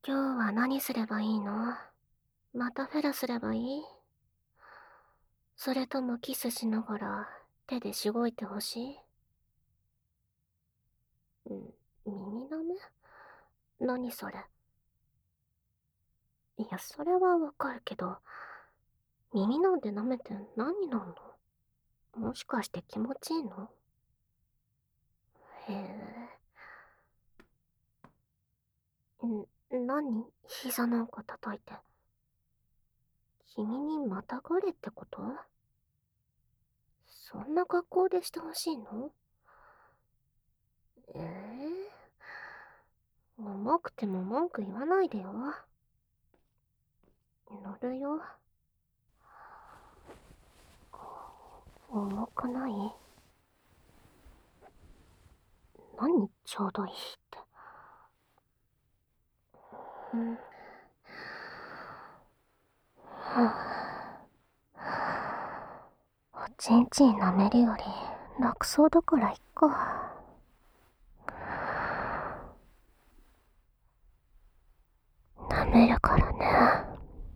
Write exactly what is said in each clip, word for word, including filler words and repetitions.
今日は何すればいいの？またフェラすればいい？それともキスしながら手でしごいてほしい？ん、耳舐め？何それ？いや、それはわかるけど、耳なんて舐めて何になんの？もしかして気持ちいいの？へえ。ん、何？膝なんか叩いて。君にまたがれってこと？そんな格好でしてほしいの？ええー、重くても文句言わないでよ。乗るよ。重くない？何ちょうどいいって。うん。おちんちん舐めるより楽そうだからいっか。舐めるからね。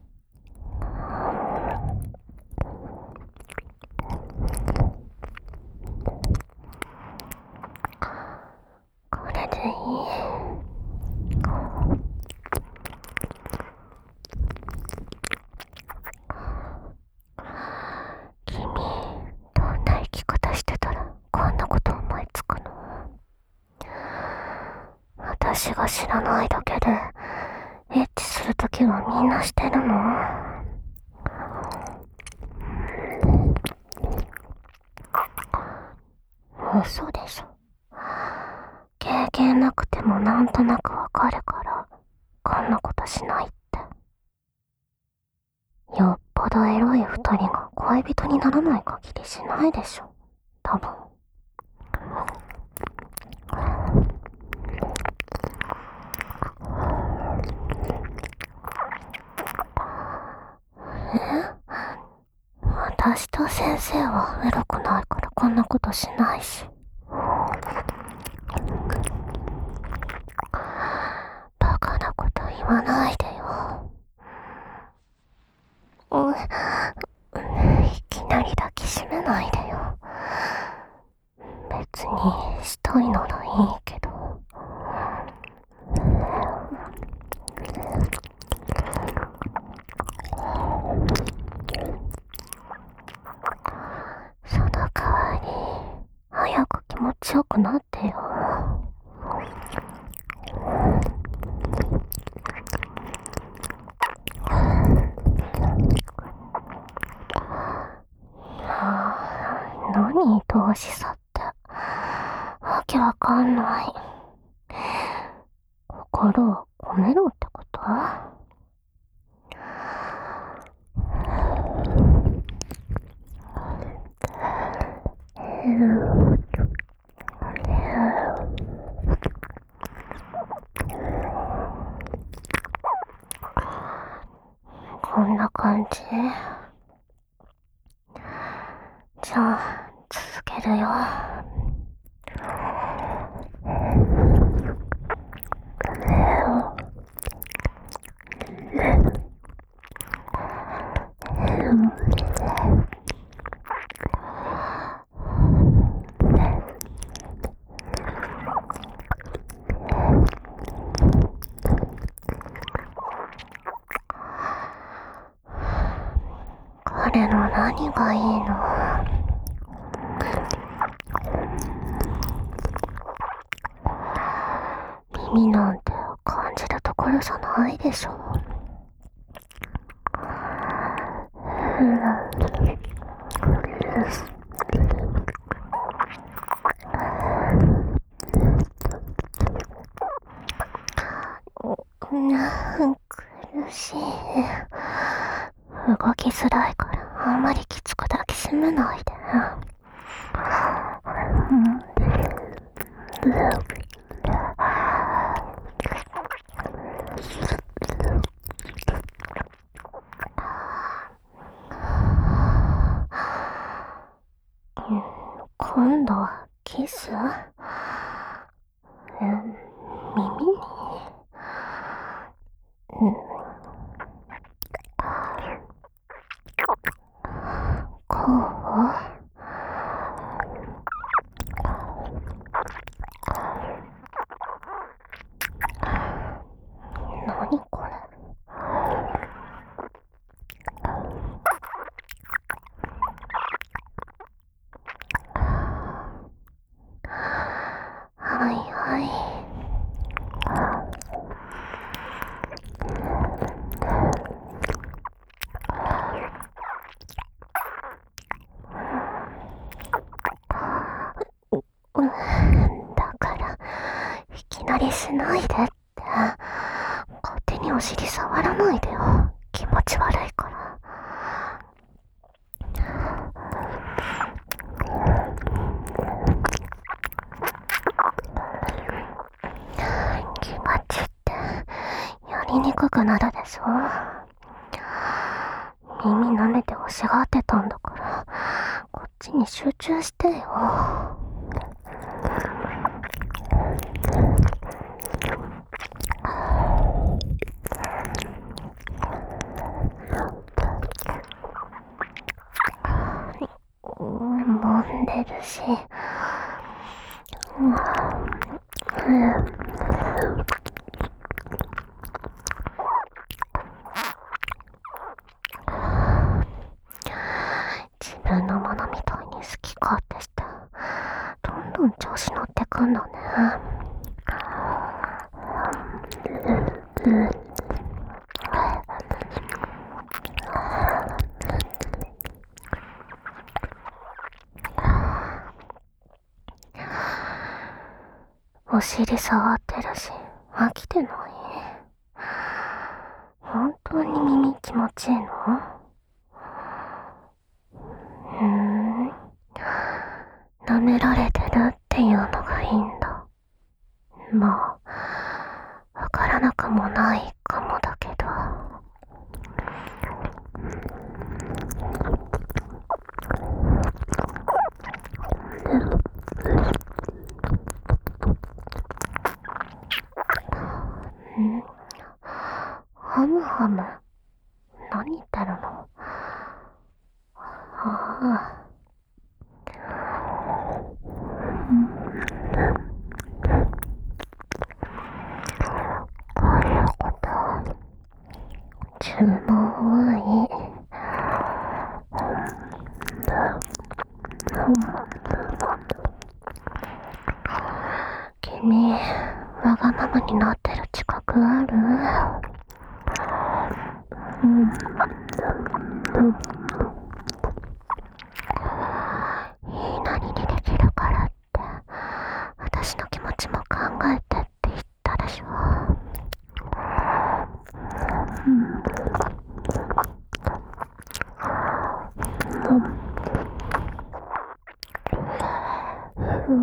これでいい？君、どんな生き方してたらこんなこと思いつくの？私が知らないだけで、エッチするときはみんなしてるの？嘘でしょ。経験なくてもなんとなくわかるから、こんなことしないって。よっぽどエロい二人が恋人にならない限りしないでしょ。多分。え？私と先生はエロくないからこんなことしないし。バカなこと言わないでよ。うん、いきなり抱きしめないでよ。別にしたいならいいけど。その代わり早く気持ちよくなってよ。何投資さって。わけわかんない。心を込めろってこと？こんな感じ？じゃあ続けるよ。彼の何がいいの？耳なんて感じるところじゃないでしょ。うん、苦しい。動きづらいからあんまりきつく抱きしめないで。うん、今度はキス？うん、耳に？ こう？何これ？はいはい。うん、だからいきなりしないでって。勝手にお尻触らないでよ。気持ち悪いから。気持ちってやりにくくなるでしょ。耳舐めて欲しがってたんだから、こっちに集中してよ。揉んでるし、うん、自分のものみたいに好き勝手して、どんどん調子乗ってくんのね。お尻触ってるし、飽きてない？本当に耳気持ちいいの？うーん、舐められてるっていうのがいいんだ。まあ、わからなくもないかもだけど。ん？ハムハム？何言ってるの？ああ。こういうこと注文多い。君、わがままになってる自覚ある？うん。いいなりにできるからって、私の気持ちも考えてって言ったでしょ。うん。うん。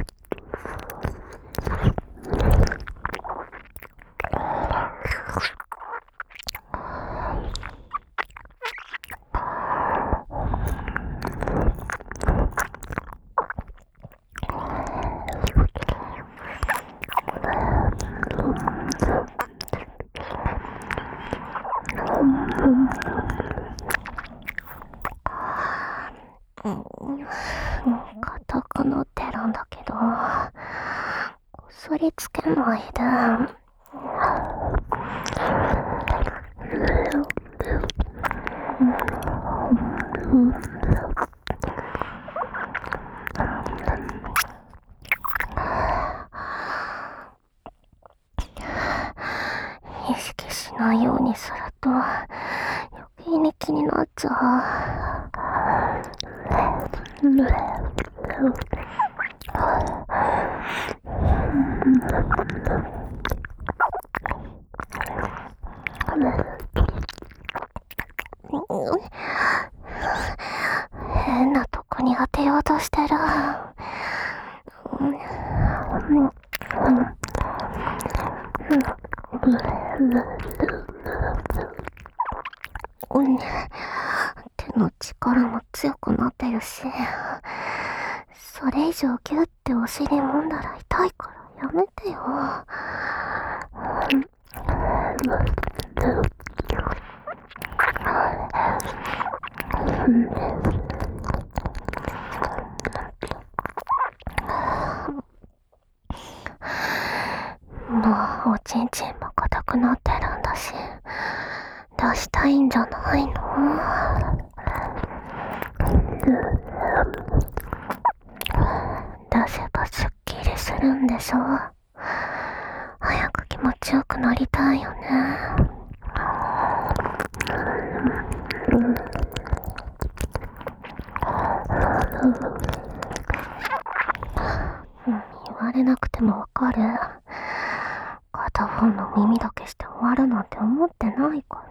硬くなってるんだけど、こすりつけないで。意識しないようにすると余計に気になっちゃう。変なとこに当てようとしてる。手の力も強くなってるし、それ以上ギュッてお尻揉んだら痛いからやめてよ。 ちんちんも硬くなってるんだし、出したいんじゃないの？出せばすっきりするんでしょ？早く気持ちよくなりたいよね。言われなくてもわかる。片方の耳だけして終わるなんて思ってないから。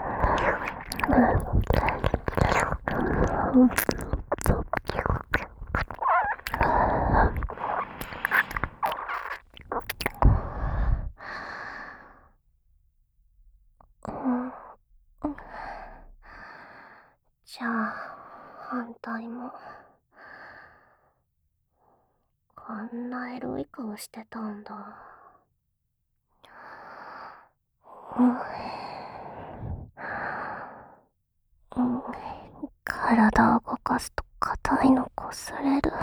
じゃあ反対も。こんなエロい顔してたんだ。うん、体を動かすと硬いの擦れる。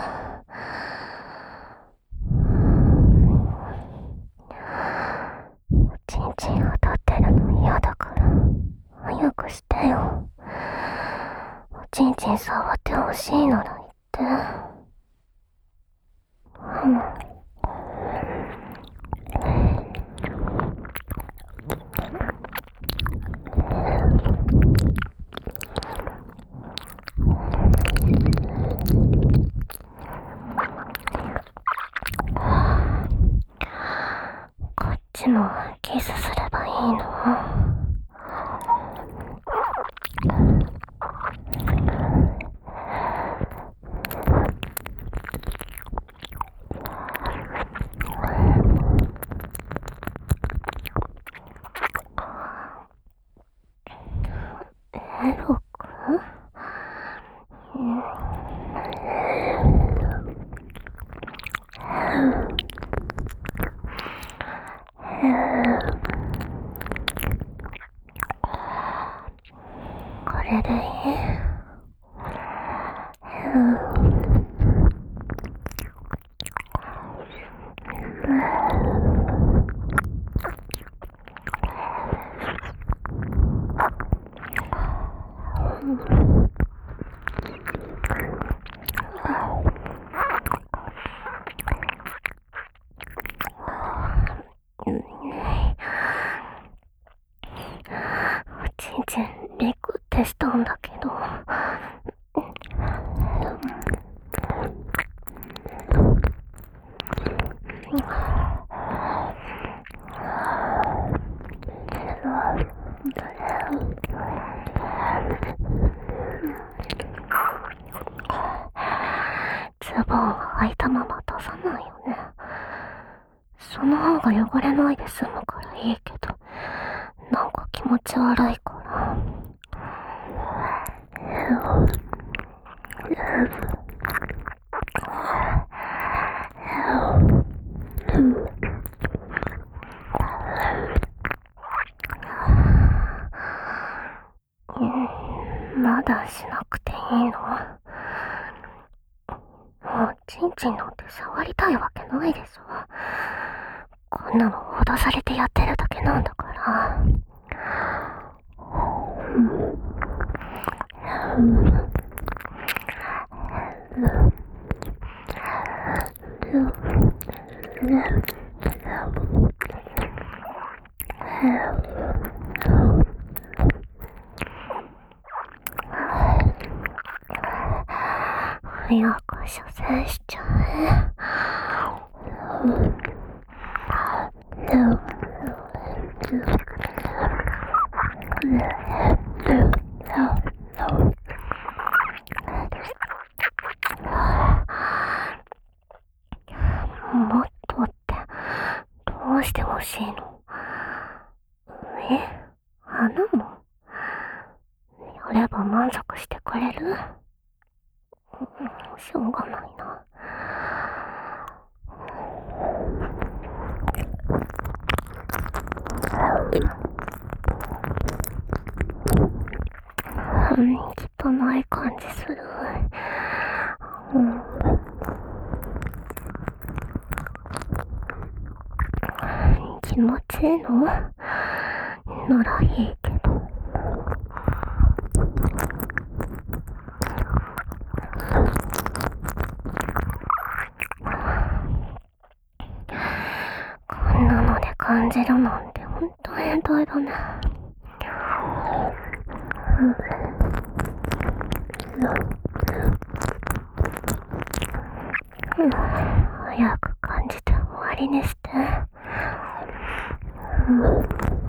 おちんちん当たってるの嫌だから早くしてよ。おちんちん触ってほしいなら言って。うん。こっちもキスすればいいの？エロく？これでいい？おちんちんビクってしたんだけど。ズボン履いたまま出さないよね。その方が汚れないで済むからいいけど、なんか気持ち悪いから。まだしなくていいの？もうちんちんなんて触りたいわけないでしょ。こんなの脅されてやってるだけなんだから。早く射精しちゃえ。もっとってどうしてほしいの？上？穴も？やれば満足してくれる？しょうがないな。うん、汚い感じする。うん、昨日持ちいいのならいいけど。こんなので感じるなんてほんと変態だね。うん、早く感じて終わりにして。うん、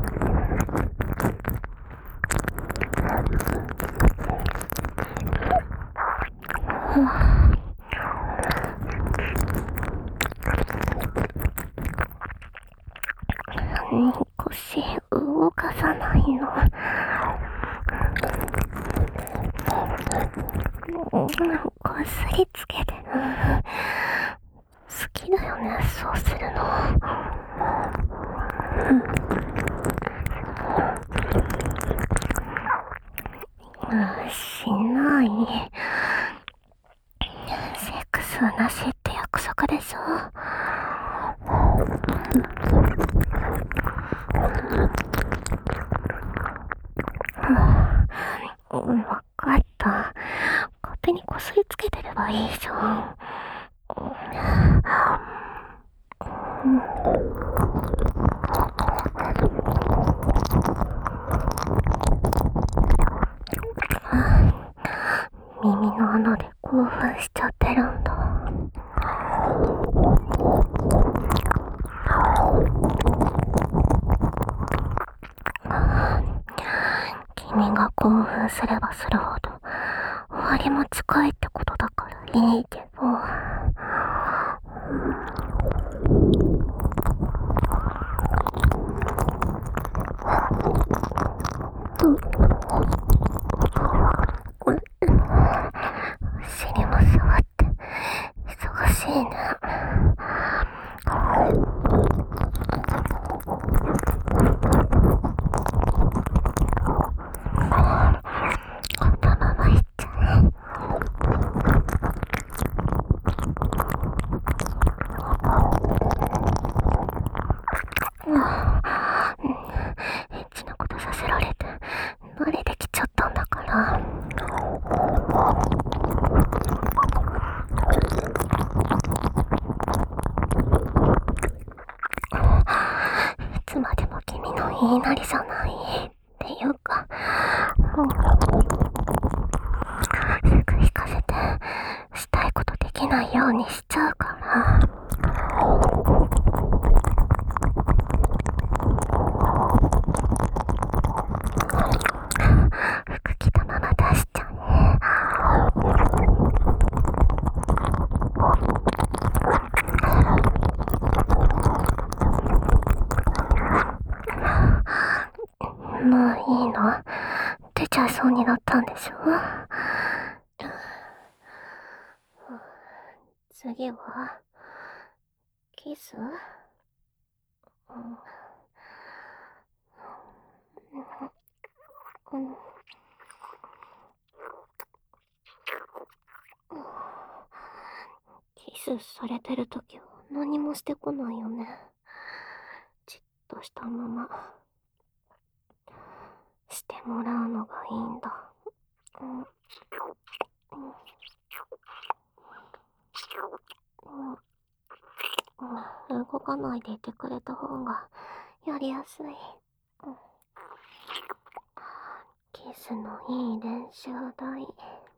腰動かさないの。こすりつけてる。好きだよね、そうするの。うん、しない。セックスはなしって約束でしょ。うん、わかった。勝手にこすりつけてればいいじゃん。耳の穴で興奮しちゃってるんだ。君が興奮すればするほど終わりも近いってことだからいいけど。尻も触って忙しいね。このままいっちゃえ。エッチなことさせられて慣れてきちゃったんだから。いつまでも君の言いなりじゃないっていうか、すぐ引かせてしたいことできないようにしちゃうから。服着たまま出しちゃえ。もういいの？出ちゃいそうになったんでしょ？次はキス？うん、うん、キスされてるときは何もしてこないよね。じっとしたまましてもらうのがいいんだ。うん、うん、うん、動かないでいてくれた方がやりやすい。うん、キスのいい練習台。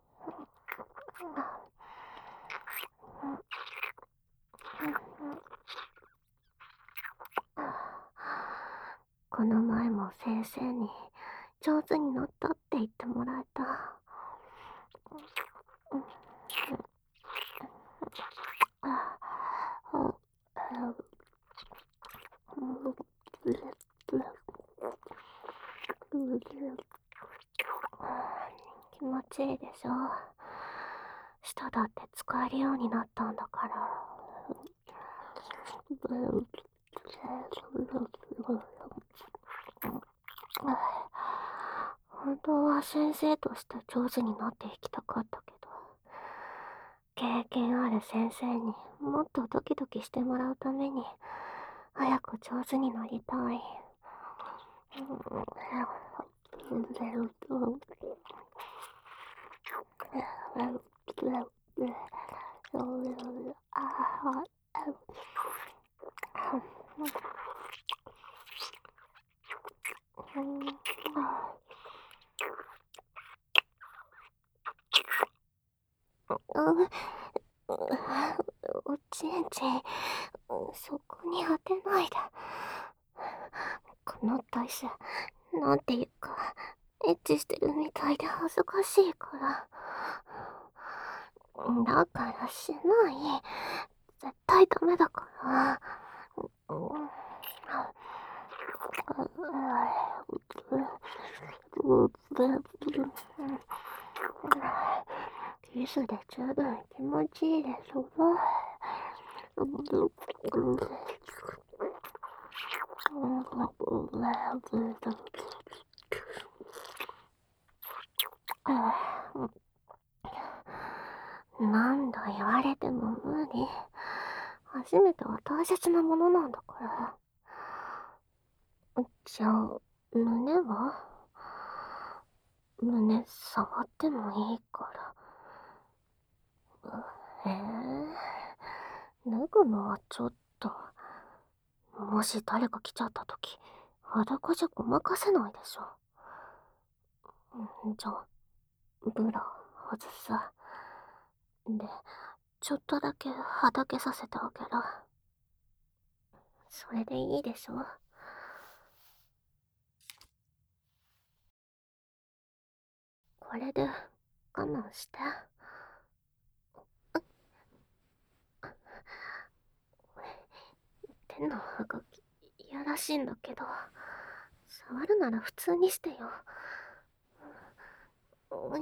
この前も先生に上手になったって言ってもらえた。気持ちいいでしょ。舌だって使えるようになったんだから。本当は先生として上手になっていきたかったけど、経験ある先生にもっとドキドキしてもらうために早く上手になりたい。おちんちん、そこに当てないで。この体勢、なんていうか、エッチしてるみたいで恥ずかしいから。だからしない。絶対ダメだから。キスで十分気持ちいいですわ。何度言われても無理。初めては大切なものなんだから。じゃあ、胸は胸触ってもいいから。へえ、脱ぐのはちょっと。もし誰か来ちゃったとき、裸じゃごまかせないでしょ。じゃあ、ブラ外す。で、ちょっとだけはだけさせてあげる。それでいいでしょ。これで我慢して。手の動き、いやらしいんだけど、触るなら普通にしてよ。うん。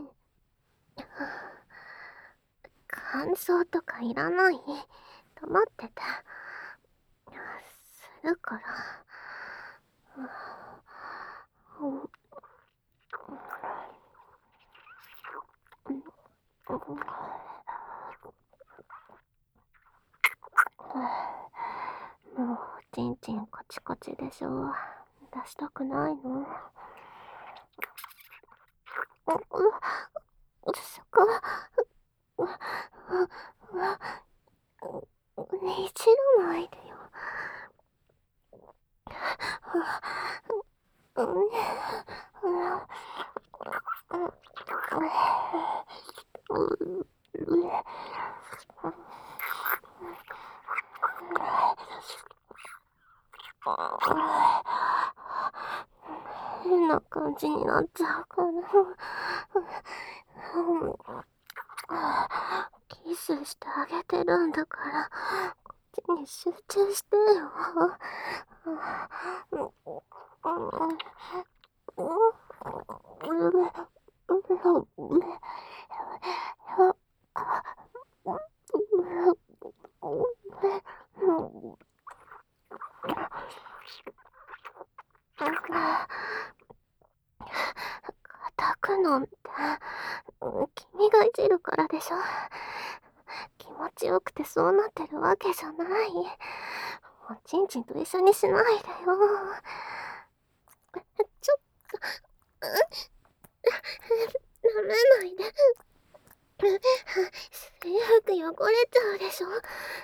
感想とかいらない。黙ってて。するから。もう、ちんちんカチカチでしょ。出したくないの。そこ、いじらないでよ。変な感じになっちゃうから。キスしてあげてるんだから、こっちに集中してよ。叩くのって君がいじるからでしょ。気持ちよくてそうなってるわけじゃない。おちんちんと一緒にしないでよ。ちょっと舐めないで。制服汚れちゃうでしょ。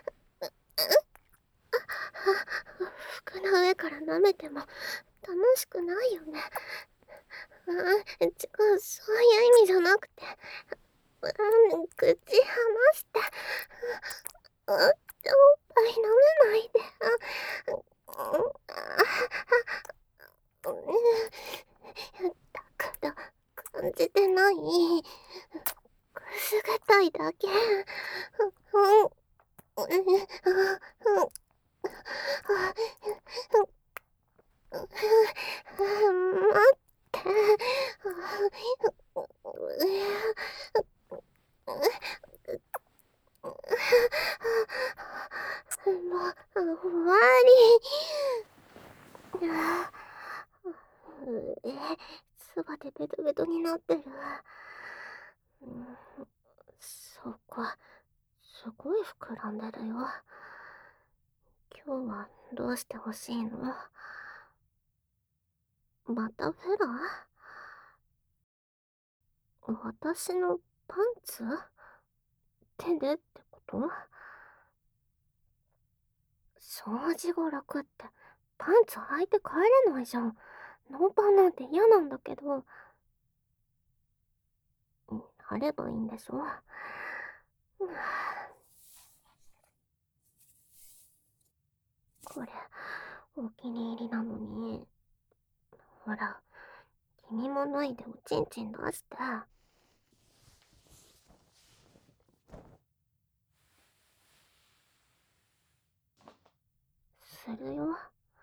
服の上から舐めても楽しくないよね。うん、違う、そういう意味じゃなくて。うん、口離して。うん、おっぱい舐めないで。だから感じてない。くすぐたいだけ。うん。待って。もう終わり。え、つばでベトベトになってる。そっか、すごい膨らんでるよ。今日はどうして欲しいの？またフェラー？私のパンツ？手でってこと？掃除が楽って、パンツ履いて帰れないじゃん。ノーパンなんて嫌なんだけど。うん、貼ればいいんでしょ？うん、これ、お気に入りなのに。ほら、君も脱いでおちんちん出して。するよ。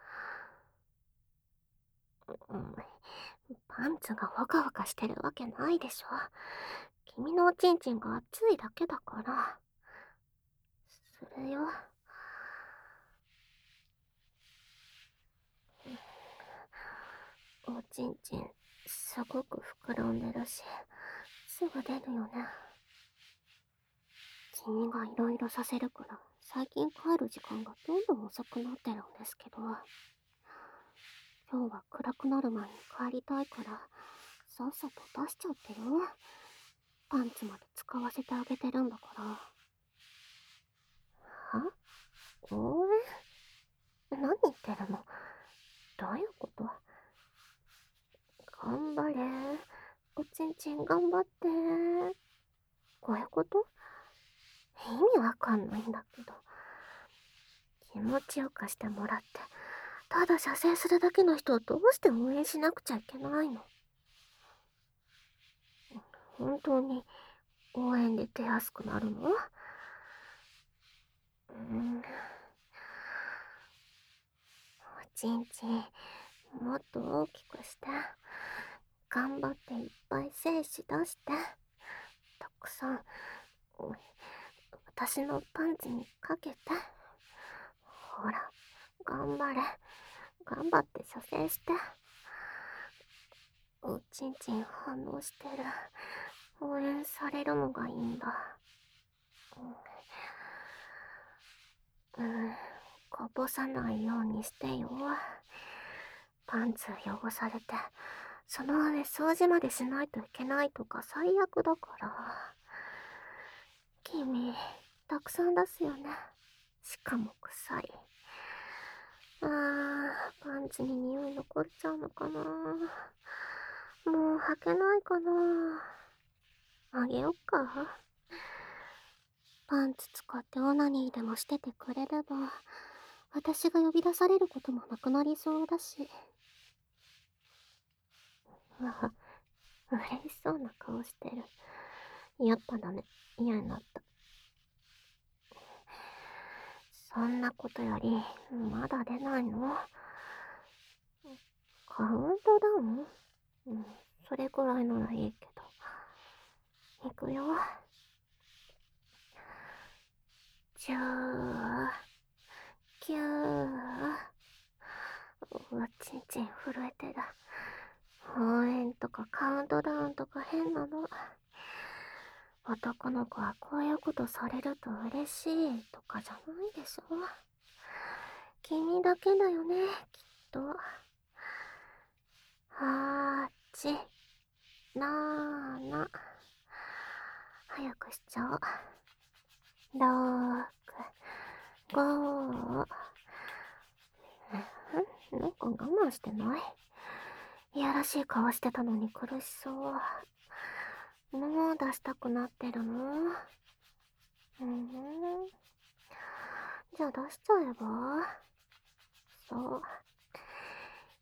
うん、パンツがワカワカしてるわけないでしょ。君のおちんちんが熱いだけだから。するよ。おちんちん、すごく膨らんでるし、すぐ出るよね。君がいろいろさせるから、最近帰る時間がどんどん遅くなってるんですけど、今日は暗くなる前に帰りたいから、さっさと出しちゃってよ。パンツまで使わせてあげてるんだから。は？応援？何言ってるの？どういうこと？頑張れ。おちんちん頑張って。こういうこと？意味わかんないんだけど。気持ちよくしてもらって、ただ射精するだけの人をどうして応援しなくちゃいけないの？本当に応援で出やすくなるの？うん。おちんちん、もっと大きくして。頑張っていっぱい精子出して。たくさん、私のパンツにかけて。ほら、頑張れ。頑張って射精して。おちんちん反応してる。応援されるのがいいんだ。うん、こぼさないようにしてよ。パンツ汚されて、その上掃除までしないといけないとか最悪だから。君、たくさん出すよね。しかも臭い。あー、パンツに匂い残っちゃうのかな。もう履けないかな。あげよっか。パンツ使ってオナニーでもしててくれれば、私が呼び出されることもなくなりそうだし。あ、嬉しそうな顔してる。やっぱダメ。嫌になった。そんなことより、まだ出ないの？カウントダウン？うん、それくらいならいいけど。いくよ。じゅう、きゅう、おちんちん震えてる。応援とかカウントダウンとか変なの。男の子はこういうことされると嬉しいとかじゃないでしょ。君だけだよね、きっと。はち、なな。早くしちゃおう。ろく、ご。ん？なんか我慢してない？いやらしい顔してたのに苦しそう。もう出したくなってるの？うん。じゃあ出しちゃえば？そう。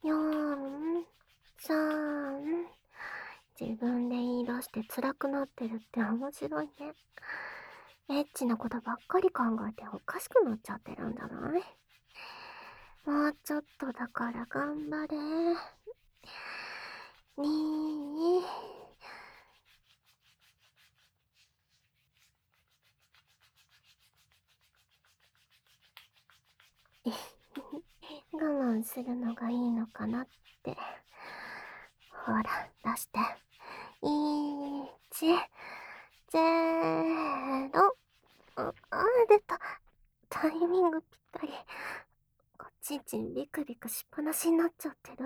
よん、さん。自分で言い出して辛くなってるって面白いね。エッチなことばっかり考えておかしくなっちゃってるんじゃない？もうちょっとだから頑張れ。に。我慢するのがいいのかなって。ほら、出して。いち、ゼロ。あ、あ、出た。タイミングぴったり。こっちんちんビクビクしっぱなしになっちゃってる。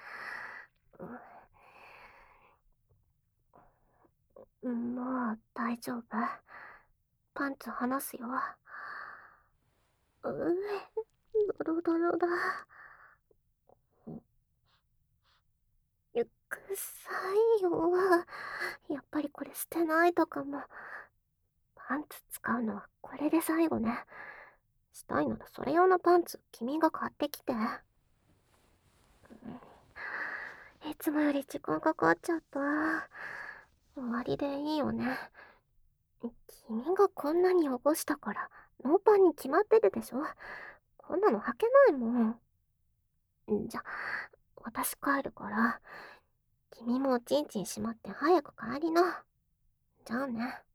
うん、もう大丈夫。パンツ離すよ。うえ、ドロドロだ。ゆっくさいよ。やっぱりこれ捨てないとかも。パンツ使うのはこれで最後ね。したいならそれ用のパンツ君が買ってきて。いつもより時間かかっちゃった。終わりでいいよね。君がこんなに汚したからノーパンに決まってるでしょ。こんなの履けないもん。じゃ、私帰るから、君もおちんちんしまって早く帰りな。じゃあね。